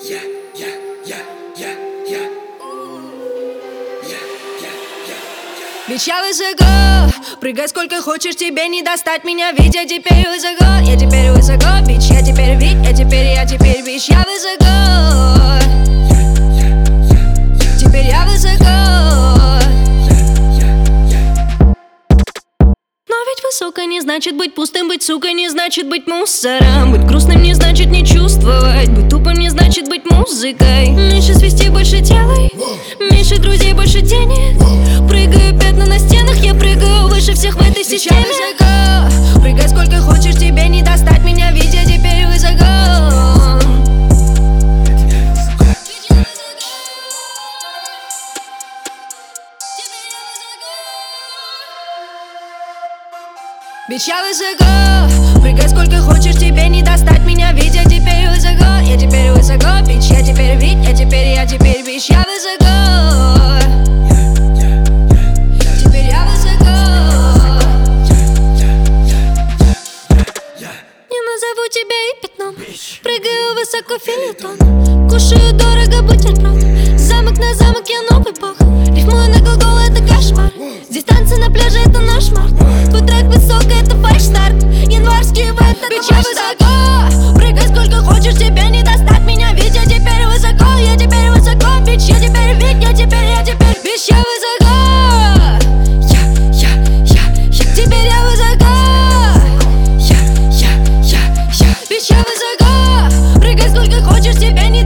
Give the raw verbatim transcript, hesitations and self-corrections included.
Yeah, yeah, yeah, yeah, yeah. Ведь я высоко, прыгай сколько хочешь, тебе не достать меня. Ведь я теперь высоко, я теперь высоко. Бич, я теперь ведь, я теперь, я теперь бич, я высоко. Теперь я высоко. Но ведь высоко не значит быть пустым, быть сукой не значит быть мусором. Быть грустным не значит не чувствовать, быть тупым не значит быть музыкой. Меньше свести, больше делай, меньше друзей, больше денег. Прыгаю пятна на стенах, я прыгаю выше всех в этой системе. Я высоко, прыгай сколько хочешь, тебе не достать меня, ведь я теперь высоко. Ведь я высоко, прыгай сколько хочешь, тебе не достать меня, ведь я теперь высоко. Я теперь высоко, бич, я теперь ведь, я теперь, я теперь бич, я высоко. Теперь я высоко. Не назову тебя и пятном, прыгаю высоко филитон. Кушаю дорого бутерброд, замок на замок, я новый бог. Рифмую на глагол, это кошмар. Здесь танцы на пляже, это наш март. Твой трек высоко, это фальш-старт. Январский в этот бич, я высоко, прыгай сколько хочешь, тебе не достать меня, ведь я теперь высоко. Я теперь высоко, бич, я теперь ведь, я теперь, я теперь бич, я высоко. Я, я, я, я, теперь я высоко. Я, я, я, я, бич, я высоко, прыгай сколько хочешь, тебе не